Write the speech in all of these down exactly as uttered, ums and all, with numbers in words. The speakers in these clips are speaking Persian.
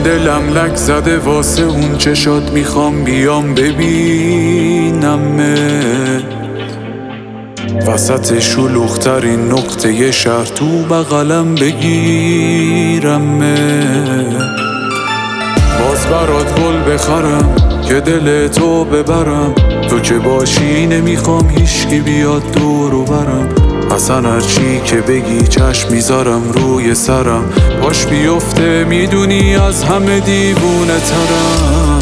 دلم لک زده واسه اون چشات، میخوام بیام ببینمه وسط شلوغ‌ترین نقطه ی شهر، تو بغلم بگیرمه. باز برات گل بخرم که دل تو ببرم، تو که باشی نمیخوام هیچکی بیاد دورو برم. اصلا هرچی که بگی چشم میذارم روی سرم، پاش بیفته میدونی از همه دیوونه ترم.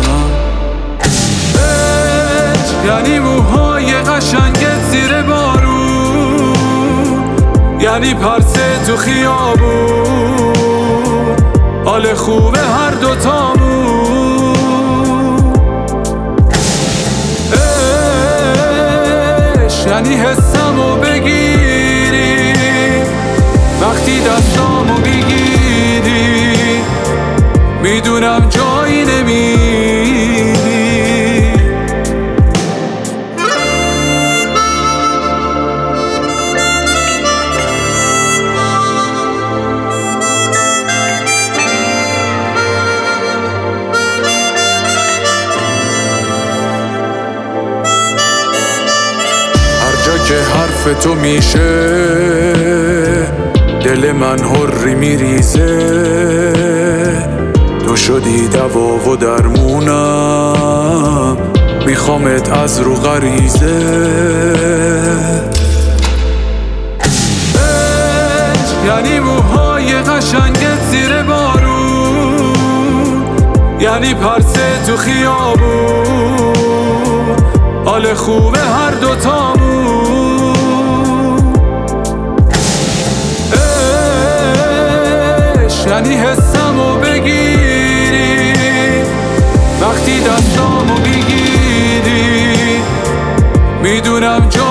یعنی موهای قشنگت زیر بارون، یعنی پرسه تو خیابون، حال خوبه هر دوتامون. عشق یعنی حسمو بگیری وقتی دستامو میگیری، میدونم جایی نمیری. که حرف تو میشه دل من حری میریزه، تو شدی دوا و درمونم، میخوامت از رو غریزه. یعنی موهای قشنگت زیر بارون، یعنی پرسه تو خیابون، حال خوبه هر دوتامون. یعنی حسمو بگیری وقتی دستامو میگیری، میدونم جا